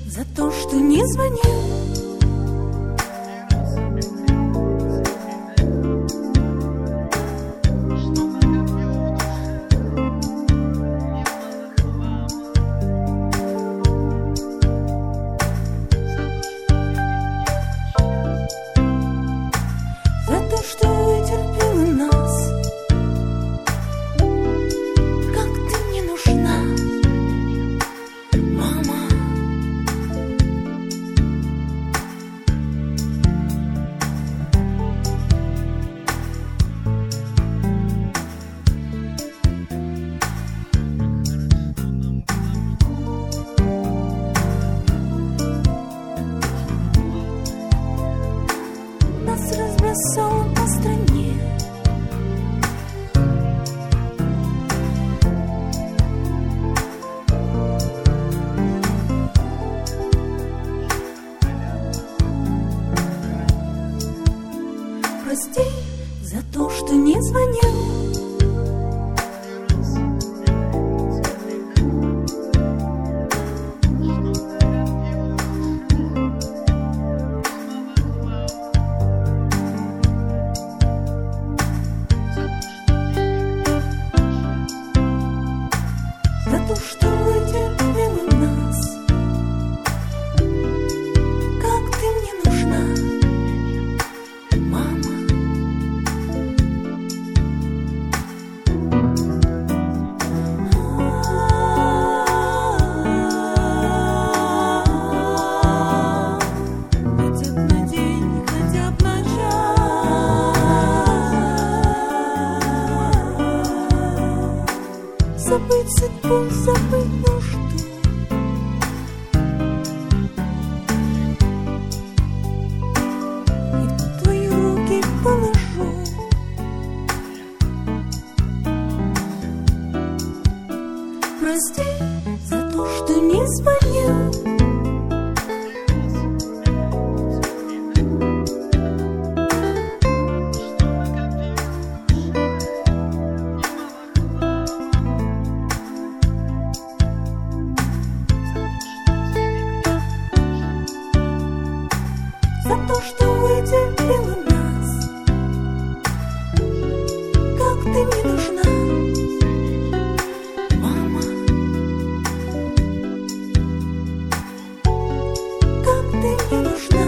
за то, что не звонил. За то, что вытерпела нас. Как ты мне нужна, мама. Нас разбросало по стране. Прости за то, что не звонил. За то, что вытерпела нас. Как ты мне нужна, мама. Хотя б на день, хотя б на час. Забыть судьбу, забыть нужду. И в твои руки положу. Прости за то, что не звонил. За то, что вытерпела нас. Как ты мне нужна, мама. Как ты мне нужна.